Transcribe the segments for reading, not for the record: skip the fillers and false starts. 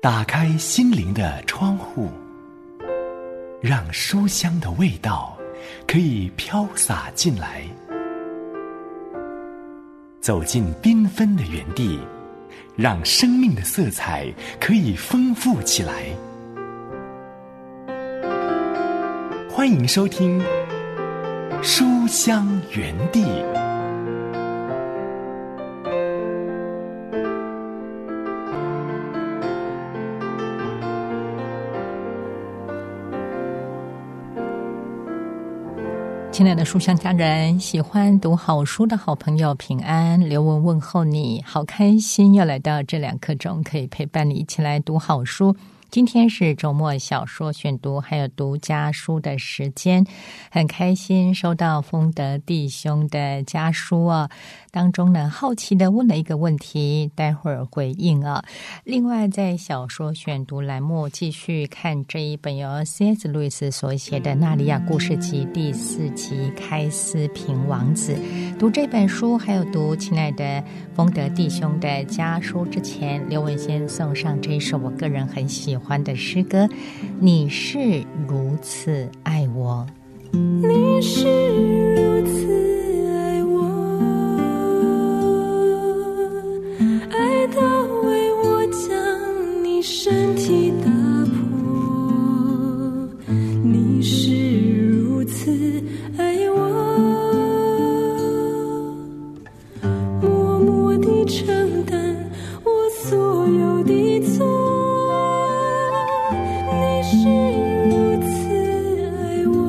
打开心灵的窗户，让书香的味道可以飘洒进来。走进缤纷的园地，让生命的色彩可以丰富起来。欢迎收听书香园地。 亲爱的书香家人，喜欢读好书的好朋友平安，刘雯问候你，好开心又来到这2刻钟，可以陪伴你一起来读好书。今天是周末小说选读还有读家书的时间，很开心收到丰德弟兄的家书哦。当中呢，好奇的问了一个问题，待会儿回应啊。另外在小说选读栏目继续看这一本由 C.S. 路易斯所写的《纳尼亚故事集》第4集开斯平王子。读这本书还有读亲爱的丰德弟兄的家书之前，刘雯先送上这一首我个人很喜欢的诗歌，你是如此爱我。 你是如此爱我，爱到为我将你身体打破。你是如此爱我，默默地承担我所有的错。你是如此爱我，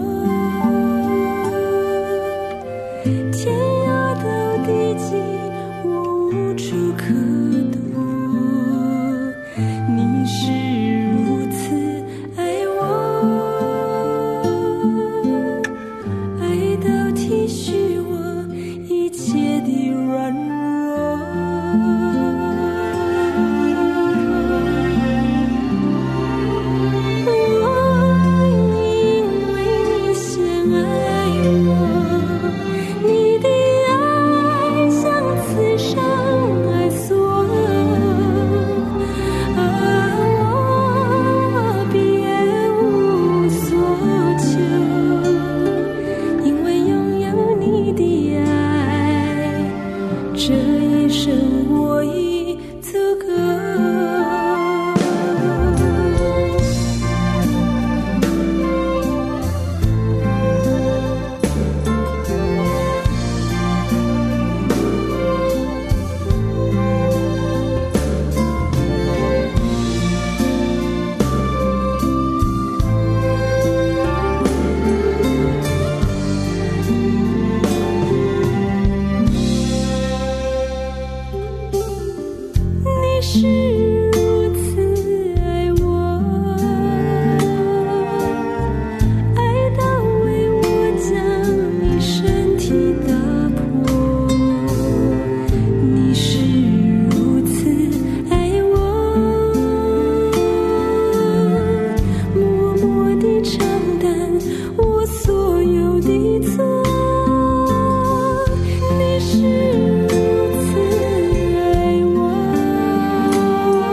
天涯到地极我无处可躲。你是如此爱我，爱到体恤我一切的软弱。你是如此爱我。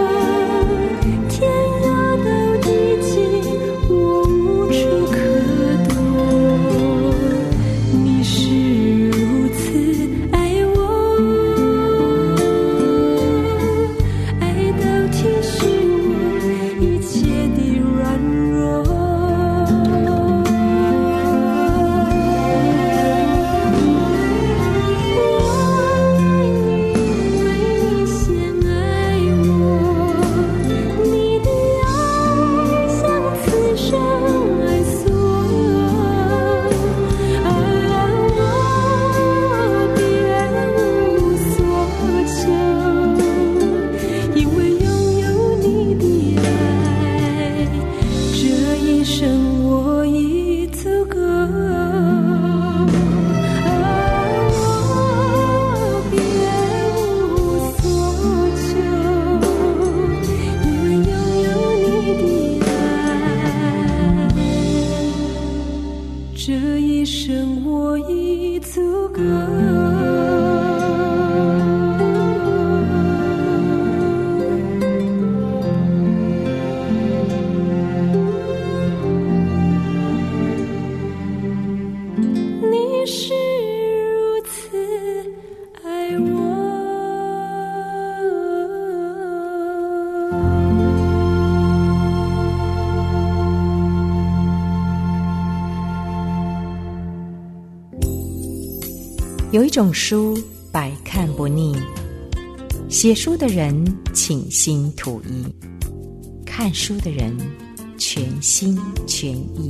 有一种书百看不腻，写书的人倾心吐意，看书的人全心全意。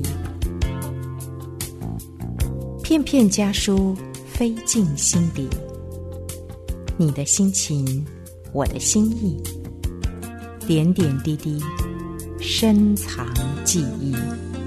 片片家书飞进心底，你的心情，我的心意，点点滴滴，深藏记忆。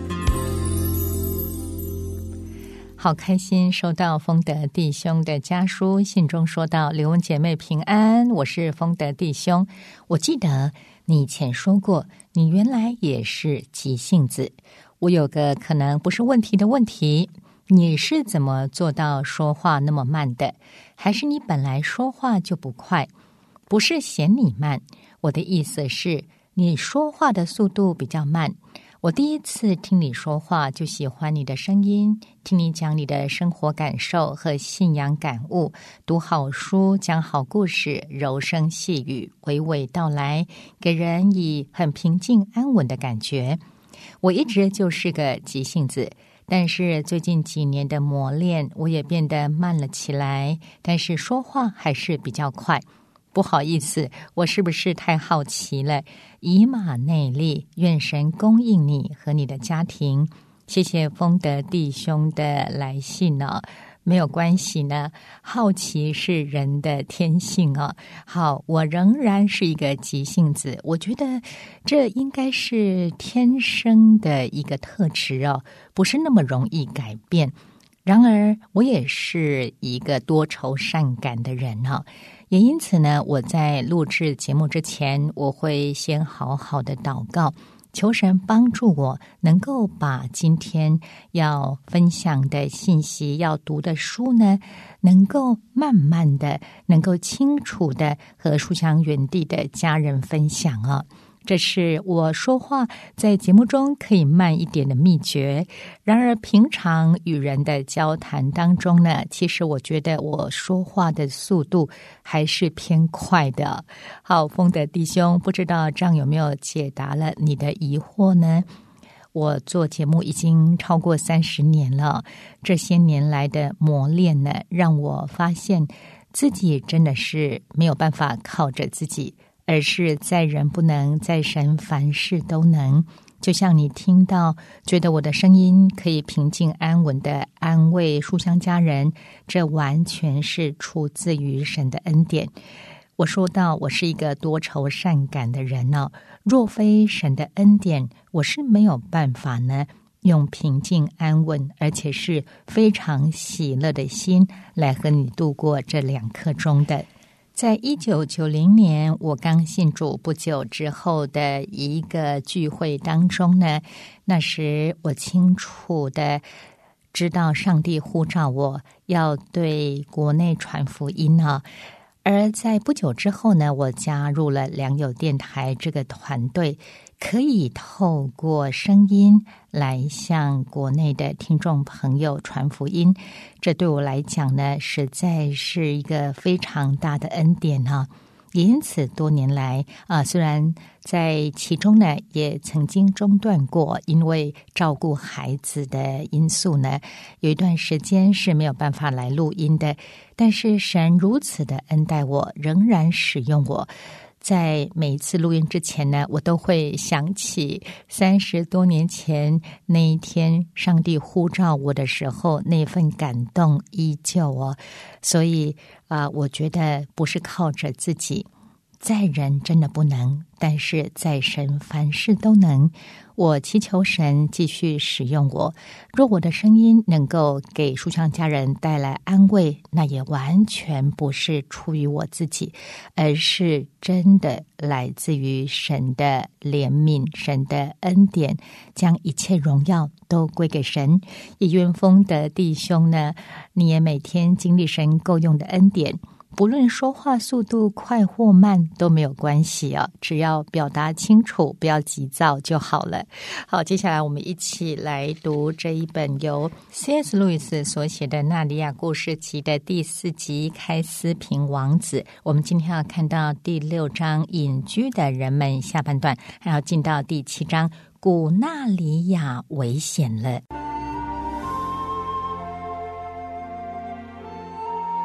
好开心收到丰德弟兄的家书，信中说到：刘文姐妹平安，我是丰德弟兄。我记得你以前说过，你原来也是急性子。我有个可能不是问题的问题，你是怎么做到说话那么慢的？还是你本来说话就不快？不是嫌你慢，我的意思是你说话的速度比较慢。我第一次听你说话就喜欢你的声音，听你讲你的生活感受和信仰感悟，读好书，讲好故事，柔声细语，娓娓道来，给人以很平静安稳的感觉。我一直就是个急性子，但是最近几年的磨练，我也变得慢了起来，但是说话还是比较快。不好意思，我是不是太好奇了？以马内利，愿神供应你和你的家庭。谢谢丰德弟兄的来信哦，没有关系呢，好奇是人的天性哦。好，我仍然是一个急性子，我觉得这应该是天生的一个特质哦，不是那么容易改变。然而，我也是一个多愁善感的人哦。也因此呢，我在录制节目之前，我会先好好的祷告，求神帮助我能够把今天要分享的信息、要读的书呢，能够慢慢的、能够清楚的和书香园地的家人分享啊。这是我说话在节目中可以慢一点的秘诀。然而平常与人的交谈当中呢，其实我觉得我说话的速度还是偏快的。好，丰德弟兄，不知道这样有没有解答了你的疑惑呢？我做节目已经超过30年了，这些年来的磨练呢，让我发现自己真的是没有办法靠着自己，而是在人不能，在神凡事都能。就像你听到，觉得我的声音可以平静安稳的安慰书香家人，这完全是出自于神的恩典。我说到我是一个多愁善感的人哦，若非神的恩典，我是没有办法呢用平静安稳而且是非常喜乐的心来和你度过这2刻钟的。在1990年我刚信主不久之后的一个聚会当中呢，那时我清楚的知道上帝呼召我要对国内传福音啊。而在不久之后呢，我加入了良友电台这个团队，可以透过声音来向国内的听众朋友传福音。这对我来讲呢，实在是一个非常大的恩典啊。也因此多年来虽然在其中呢也曾经中断过，因为照顾孩子的因素呢，有一段时间是没有办法来录音的，但是神如此的恩待我，仍然使用我。在每一次录音之前呢，我都会想起30多年前那一天上帝呼召我的时候，那份感动依旧哦。所以我觉得不是靠着自己，在人真的不能，但是在神凡事都能。我祈求神继续使用我，若我的声音能够给书香家人带来安慰，那也完全不是出于我自己，而是真的来自于神的怜悯，神的恩典，将一切荣耀都归给神。也愿丰德弟兄呢，你也每天经历神够用的恩典，不论说话速度快或慢都没有关系啊，只要表达清楚，不要急躁就好了。好，接下来我们一起来读这一本由 C.S. 路易斯所写的《纳尼亚故事集》的第4集《开斯平王子》。我们今天要看到第6章隐居的人们下半段，还要进到第7章古纳里亚危险了。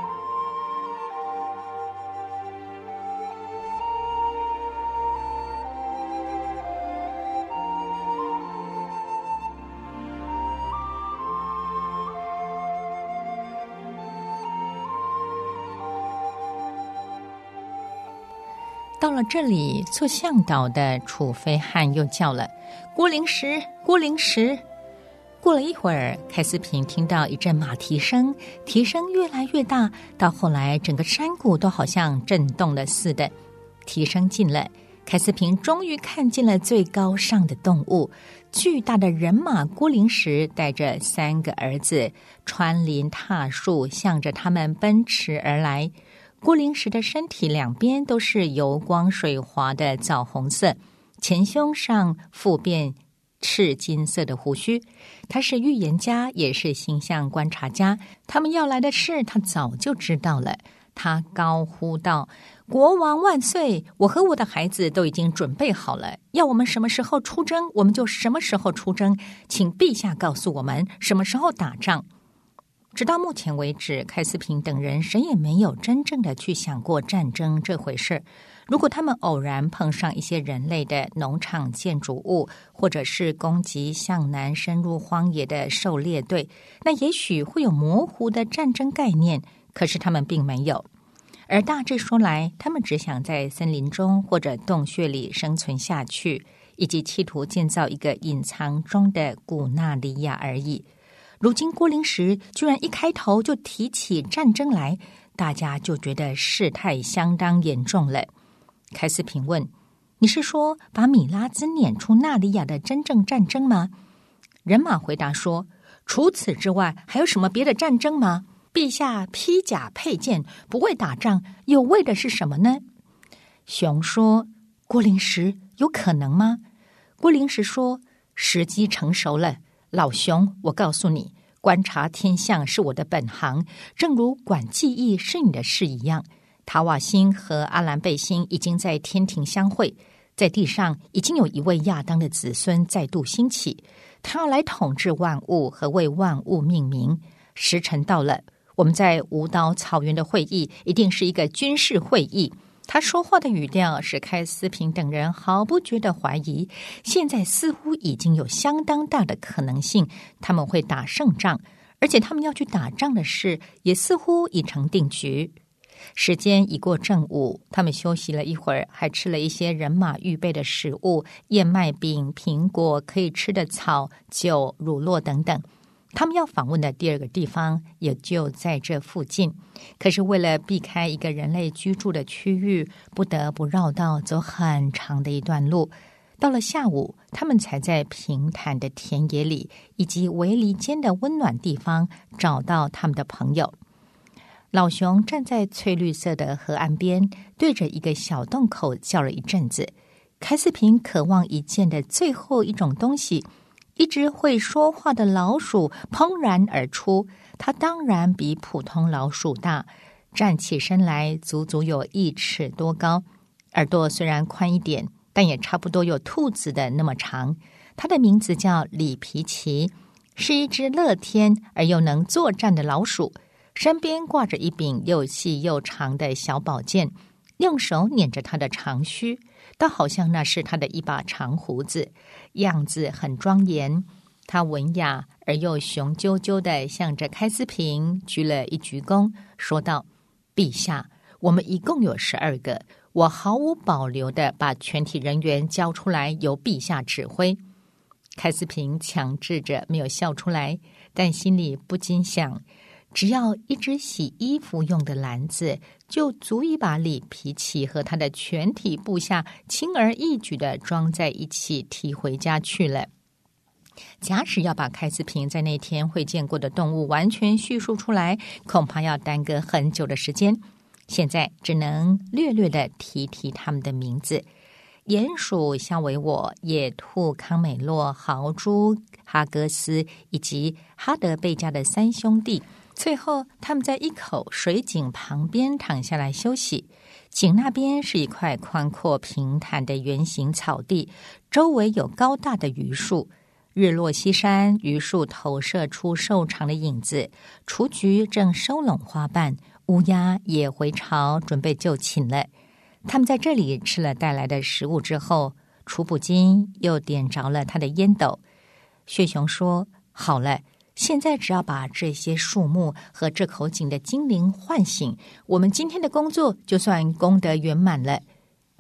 到了这里，做向导的楚飞汉又叫了：“郭灵石，郭灵石！”过了一会儿，开思平听到一阵马蹄声，蹄声越来越大，到后来整个山谷都好像震动了似的。蹄声近了，开思平终于看见了最高尚的动物——巨大的人马郭灵石带着3个儿子穿林踏树，向着他们奔驰而来。郭灵石的身体两边都是油光水滑的枣红色，前胸上覆遍赤金色的胡须。他是预言家，也是星象观察家，他们要来的事他早就知道了。他高呼道：“国王万岁！我和我的孩子都已经准备好了，要我们什么时候出征，我们就什么时候出征，请陛下告诉我们什么时候打仗。”直到目前为止，开思平等人谁也没有真正的去想过战争这回事。如果他们偶然碰上一些人类的农场建筑物，或者是攻击向南深入荒野的狩猎队，那也许会有模糊的战争概念，可是他们并没有。而大致说来，他们只想在森林中或者洞穴里生存下去，以及企图建造一个隐藏中的古纳利亚而已。如今郭灵石居然一开头就提起战争来，大家就觉得事态相当严重了。开思平问：“你是说把米拉兹撵出纳利亚的真正战争吗？”人马回答说：“除此之外，还有什么别的战争吗？陛下披甲佩剑，不为打仗，又为的是什么呢？”熊说：“郭灵石，有可能吗？”郭灵石说：“时机成熟了。老熊，我告诉你，观察天象是我的本行，正如管记忆是你的事一样。塔瓦星和阿兰贝星已经在天庭相会，在地上已经有一位亚当的子孙再度兴起，他要来统治万物和为万物命名。时辰到了，我们在舞蹈草原的会议一定是一个军事会议。”他说话的语调使开思平等人毫不觉得怀疑，现在似乎已经有相当大的可能性他们会打胜仗，而且他们要去打仗的事也似乎已成定局。时间已过正午，他们休息了一会儿，还吃了一些人马预备的食物，燕麦饼、苹果、可以吃的草、酒、乳酪等等。他们要访问的第二个地方也就在这附近，可是为了避开一个人类居住的区域，不得不绕道走很长的一段路。到了下午，他们才在平坦的田野里以及围篱间的温暖地方找到他们的朋友。老熊站在翠绿色的河岸边，对着一个小洞口叫了一阵子。开思平渴望一见的最后一种东西，一只会说话的老鼠砰然而出，它当然比普通老鼠大，站起身来足足有1尺多高，耳朵虽然宽一点，但也差不多有兔子的那么长。它的名字叫里皮奇，是一只乐天而又能作战的老鼠，身边挂着一柄又细又长的小宝剑，用手捻着它的长须，倒好像那是他的一把长胡子，样子很庄严。他文雅而又雄赳赳地向着开思平鞠了一鞠躬，说道：“陛下，我们一共有12个，我毫无保留地把全体人员交出来，由陛下指挥。”开思平强制着没有笑出来，但心里不禁想，只要一只洗衣服用的篮子，就足以把里皮奇和他的全体部下轻而易举地装在一起提回家去了。假使要把开思平在那天会见过的动物完全叙述出来，恐怕要耽搁很久的时间。现在只能略略地提提他们的名字：鼹鼠肖维我、野兔康美洛、豪猪哈格斯以及哈德贝家的3兄弟。最后他们在一口水井旁边躺下来休息，井那边是一块宽阔平坦的圆形草地，周围有高大的榆树，日落西山，榆树投射出瘦长的影子，雏菊正收拢花瓣，乌鸦也回巢准备就寝了。他们在这里吃了带来的食物之后，楚普金又点着了他的烟斗。血熊说：“好了，现在只要把这些树木和这口井的精灵唤醒，我们今天的工作就算功德圆满了。”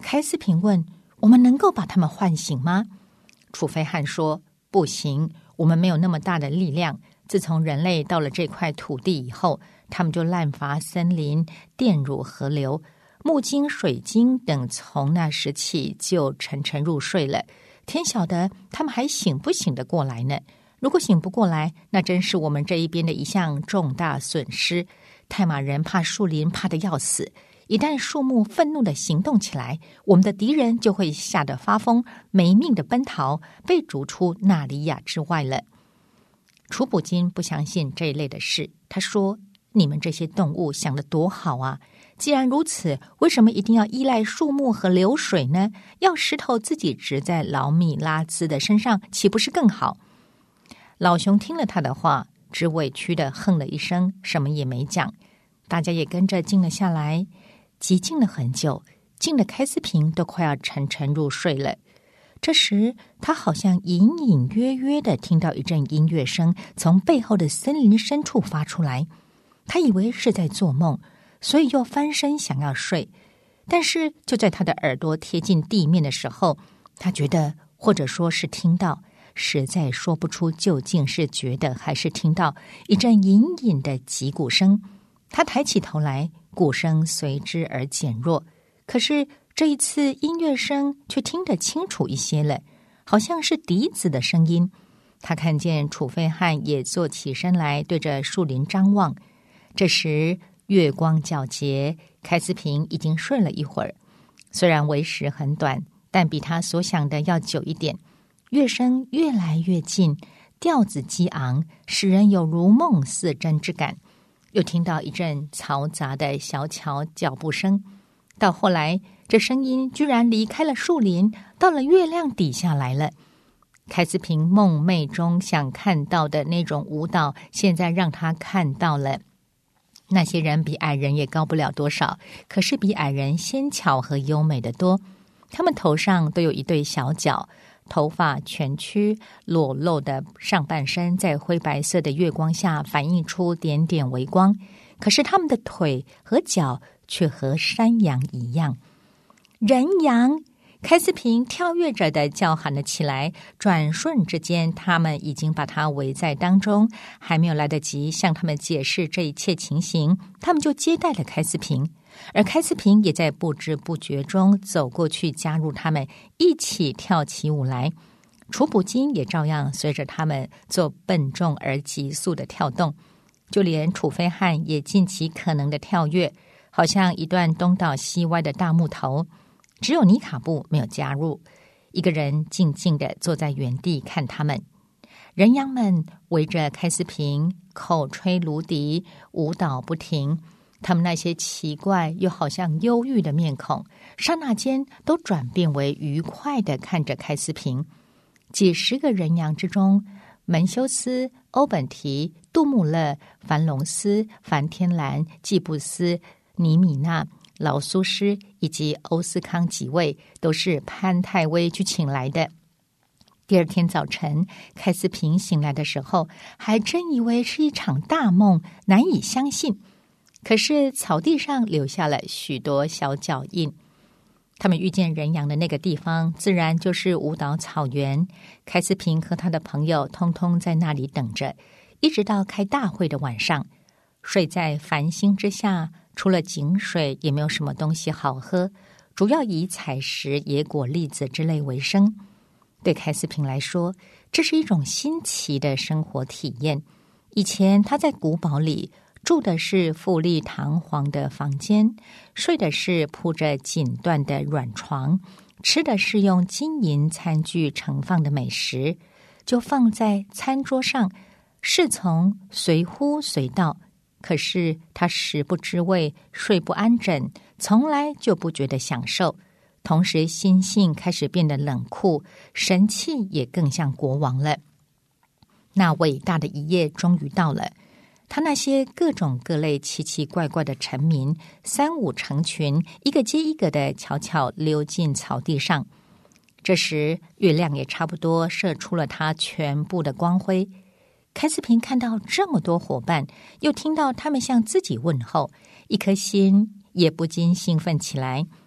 开斯平问：我们能够把他们唤醒吗？楚飞汉说：不行，我们没有那么大的力量。自从人类到了这块土地以后，他们就滥伐森林，玷辱河流，木精、水精等从那时起就沉沉入睡了。天晓得他们还醒不醒得过来呢？如果醒不过来，那真是我们这一边的一项重大损失。泰马人怕树林，怕得要死。一旦树木愤怒地行动起来，我们的敌人就会吓得发疯，没命地奔逃，被逐出纳里亚之外了。楚普金不相信这一类的事，他说：你们这些动物想得多好啊！既然如此，为什么一定要依赖树木和流水呢？要石头自己植在老米拉兹的身上，岂不是更好？老熊听了他的话，只委屈地哼了一声，什么也没讲。大家也跟着静了下来，寂静了很久，静的开斯平都快要沉沉入睡了。这时他好像隐隐约约地听到一阵音乐声从背后的森林深处发出来，他以为是在做梦，所以又翻身想要睡。但是就在他的耳朵贴近地面的时候，他觉得，或者说是听到，实在说不出究竟是觉得还是听到一阵隐隐的击鼓声。他抬起头来，鼓声随之而减弱，可是这一次音乐声却听得清楚一些了，好像是笛子的声音。他看见楚飞汉也坐起身来，对着树林张望。这时月光皎洁，开斯平已经睡了一会儿，虽然为时很短，但比他所想的要久一点。乐声越来越近，调子激昂，使人有如梦似真之感。又听到一阵嘈杂的小巧脚步声，到后来这声音居然离开了树林，到了月亮底下来了。开斯平梦寐中想看到的那种舞蹈，现在让他看到了。那些人比矮人也高不了多少，可是比矮人纤巧和优美的多。他们头上都有一对小角，头发蜷曲，裸露的上半身在灰白色的月光下反映出点点微光，可是他们的腿和脚却和山羊一样。人羊！开斯平跳跃着的叫喊了起来，转瞬之间他们已经把他围在当中，还没有来得及向他们解释这一切情形，他们就接待了开斯平，而开斯平也在不知不觉中走过去加入他们，一起跳起舞来。楚普金也照样随着他们做笨重而急速的跳动，就连楚飞汉也尽其可能的跳跃，好像一段东倒西歪的大木头。只有尼卡布没有加入，一个人静静地坐在原地看他们。人羊们围着开斯平，口吹芦笛，舞蹈不停。他们那些奇怪又好像忧郁的面孔，刹那间都转变为愉快地看着开斯平。几十个人羊之中，门修斯、欧本提、杜穆勒、凡隆斯、梵天兰、季布斯、尼米娜、老苏师以及欧斯康几位都是潘太微去请来的。第二天早晨，开斯平醒来的时候，还真以为是一场大梦，难以相信。可是草地上留下了许多小脚印，他们遇见人羊的那个地方，自然就是舞蹈草原。开斯平和他的朋友通通在那里等着，一直到开大会的晚上。睡在繁星之下，除了井水也没有什么东西好喝，主要以采食野果、栗子之类为生。对开斯平来说，这是一种新奇的生活体验。以前他在古堡里住的是富丽堂皇的房间，睡的是铺着锦缎的软床，吃的是用金银餐具盛放的美食，就放在餐桌上，侍从随呼随到。可是他食不知味，睡不安枕，从来就不觉得享受。同时心性开始变得冷酷，神气也更像国王了。那伟大的一夜终于到了，他那些各种各类奇奇怪怪的臣民三五成群，一个接一个的悄悄溜进草地上。这时月亮也差不多射出了它全部的光辉。开斯平看到这么多伙伴，又听到他们向自己问候，一颗心也不禁兴奋起来。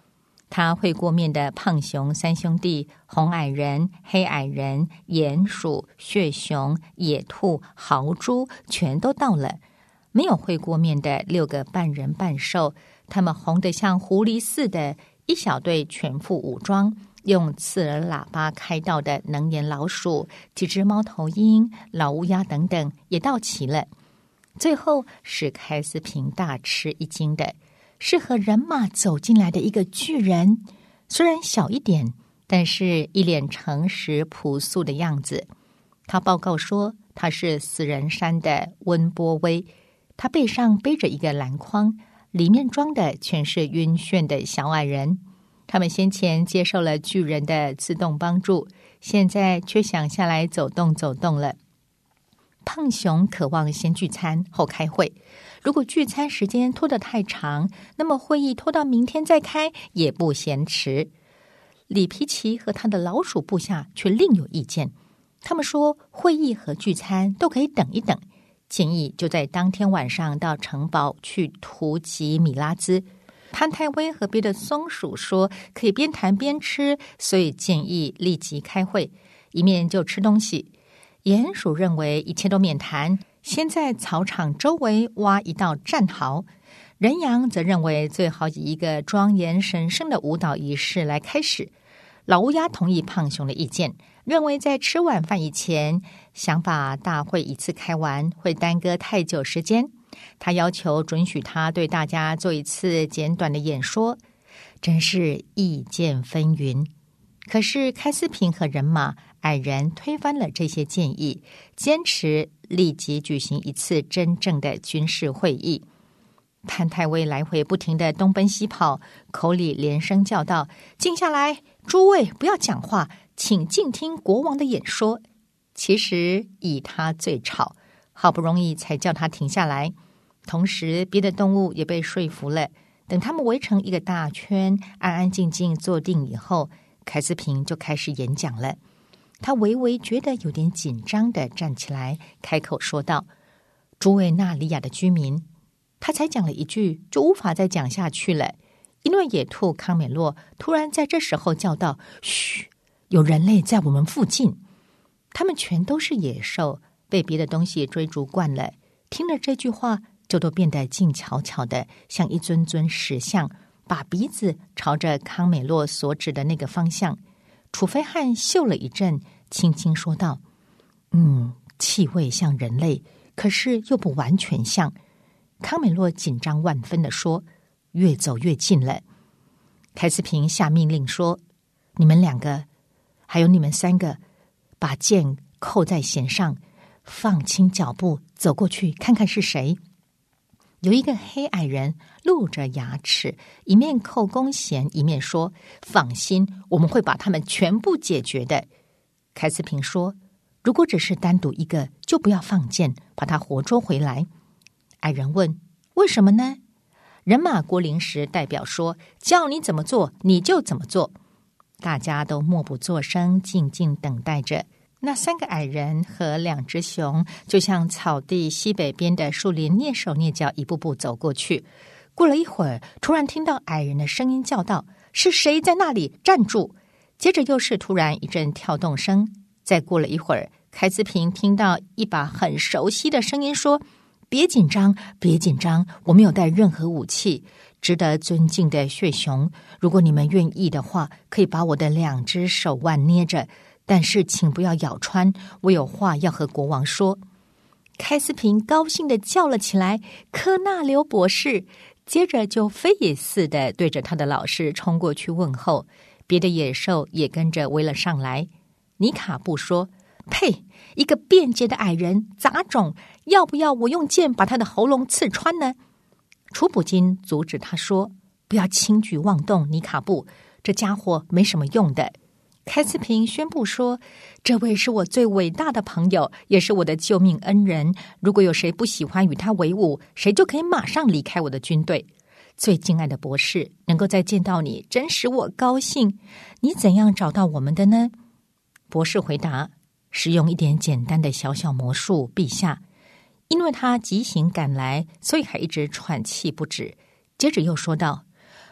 他会过面的胖熊三兄弟、红矮人、黑矮人、鼹鼠、血熊、野兔、豪猪全都到了。没有会过面的6个半人半兽，他们红得像狐狸似的，一小队全副武装，用刺耳喇叭开道的能言老鼠、几只猫头鹰、老乌鸦等等也到齐了。最后是开司平大吃一惊的，是和人马走进来的一个巨人，虽然小一点，但是一脸诚实朴素的样子。他报告说他是死人山的温波威，他背上背着一个篮筐，里面装的全是晕眩的小矮人。他们先前接受了巨人的自动帮助，现在却想下来走动走动了。胖熊渴望先聚餐后开会，如果聚餐时间拖得太长，那么会议拖到明天再开也不嫌迟。里皮奇和他的老鼠部下却另有意见，他们说会议和聚餐都可以等一等，建议就在当天晚上到城堡去突击米拉兹。潘泰威和别的松鼠说可以边谈边吃，所以建议立即开会，一面就吃东西。鼹鼠认为一切都免谈，先在草场周围挖一道战壕。人羊则认为最好以一个庄严神圣的舞蹈仪式来开始。老乌鸦同意胖熊的意见，认为在吃晚饭以前想把大会一次开完会耽搁太久时间，他要求准许他对大家做一次简短的演说。真是意见纷纭。可是开司平和人马矮人推翻了这些建议，坚持立即举行一次真正的军事会议。潘泰威来回不停地东奔西跑，口里连声叫道：静下来，诸位不要讲话，请静听国王的演说。其实以他最吵，好不容易才叫他停下来。同时别的动物也被说服了，等他们围成一个大圈，安安静静坐定以后，开司平就开始演讲了。他微微觉得有点紧张地站起来，开口说道：诸位纳里亚的居民。他才讲了一句就无法再讲下去了，因为野兔康美洛突然在这时候叫道：嘘，有人类在我们附近。他们全都是野兽，被别的东西追逐惯了，听了这句话就都变得静悄悄的，像一尊尊石像，把鼻子朝着康美洛所指的那个方向。楚菲汉嗅了一阵，轻轻说道：气味像人类，可是又不完全像。康美洛紧张万分地说：越走越近了。开司平下命令说：你们2个还有你们3个，把剑扣在弦上，放轻脚步走过去看看是谁。有一个黑矮人露着牙齿，一面扣弓弦一面说：放心，我们会把他们全部解决的。开司平说：如果只是单独一个，就不要放箭，把他活捉回来。矮人问：为什么呢？人马郭灵石代表说：叫你怎么做你就怎么做。大家都默不作声，静静等待着。那3个矮人和2只熊就像草地西北边的树林蹑手蹑脚一步步走过去。过了一会儿，突然听到矮人的声音叫道：是谁在那里？站住！接着又是突然一阵跳动声。再过了一会儿，开司平听到一把很熟悉的声音说：别紧张，别紧张，我没有带任何武器。值得尊敬的血熊，如果你们愿意的话，可以把我的2只手腕捏着，但是请不要咬穿，我有话要和国王说。开司平高兴地叫了起来：科纳留博士！接着就飞也似的对着他的老师冲过去问候，别的野兽也跟着围了上来。尼卡布说：呸！一个便捷的矮人，杂种，要不要我用剑把他的喉咙刺穿呢？楚普金阻止他说：不要轻举妄动，尼卡布，这家伙没什么用的。开司平宣布说：这位是我最伟大的朋友，也是我的救命恩人，如果有谁不喜欢与他为伍，谁就可以马上离开我的军队。最敬爱的博士，能够再见到你，真使我高兴。你怎样找到我们的呢？博士回答：使用一点简单的小小魔术，陛下。因为他急行赶来，所以还一直喘气不止。接着又说道：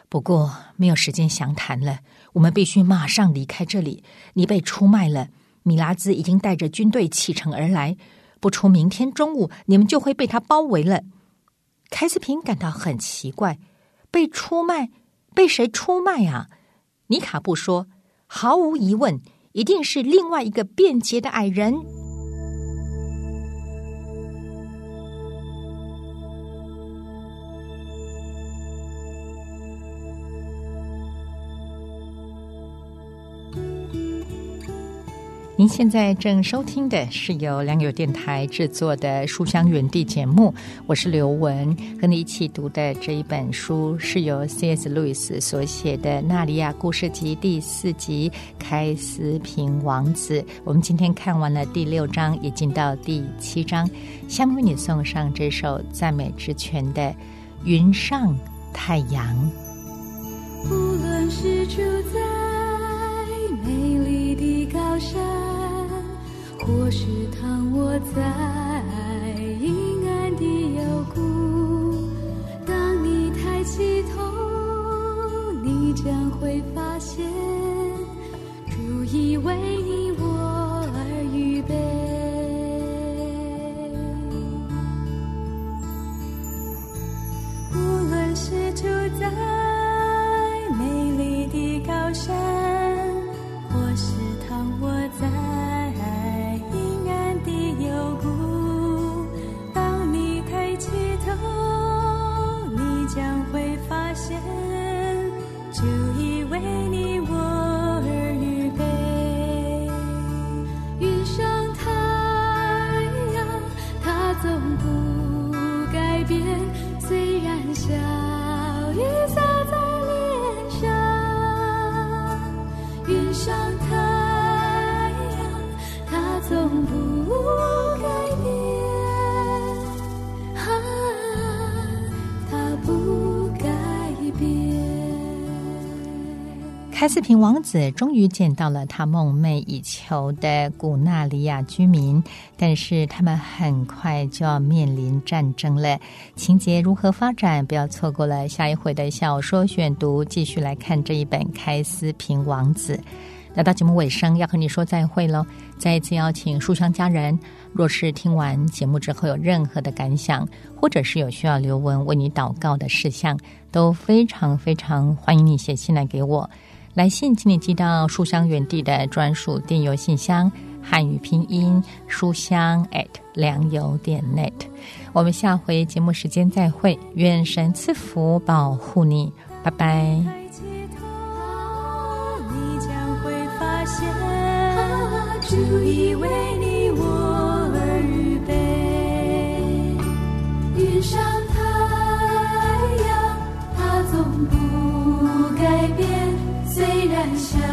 不过没有时间详谈了，我们必须马上离开这里。你被出卖了，米拉兹已经带着军队启程而来，不出明天中午，你们就会被他包围了。开斯平感到很奇怪，被出卖？被谁出卖啊？尼卡布说，毫无疑问，一定是另外一个便捷的矮人。您现在正收听的是由良友电台制作的书香园地节目，我是刘文，和你一起读的这一本书是由 C.S. 路易斯所写的《纳尼亚故事集》第4集《开斯平王子》。我们今天看完了第6章，也进到第7章。下面为你送上这首赞美之泉的《云上太阳》。 无论是住在美丽的高山，或是躺卧在阴暗的幽谷，当你抬起头，你将会发现主已为你我而预备。无论是住在美丽的高山，或是躺卧在阴暗的幽谷，当你抬起头，你将会发现主已为你我而预备。云上太阳，它总不改变，虽然小雨洒在脸上。云上太阳，它总不改变，它不改变。 开斯平王子终于见到了他梦寐以求的古纳里亚居民，但是他们很快就要面临战争了。情节如何发展，不要错过了下一回的小说选读，继续来看这一本《开斯平王子》。来到节目尾声，要和你说再会咯。再一次邀请书香家人，若是听完节目之后有任何的感想，或者是有需要刘文为你祷告的事项，都非常非常欢迎你写信来给我。来信请你寄到书香园地的专属电邮信箱，汉语拼音书香良友.net。我们下回节目时间再会，愿神赐福保护你，拜拜。 抬起头，你将会发现主已为你我而预备。云上太阳，它总不改变，虽然小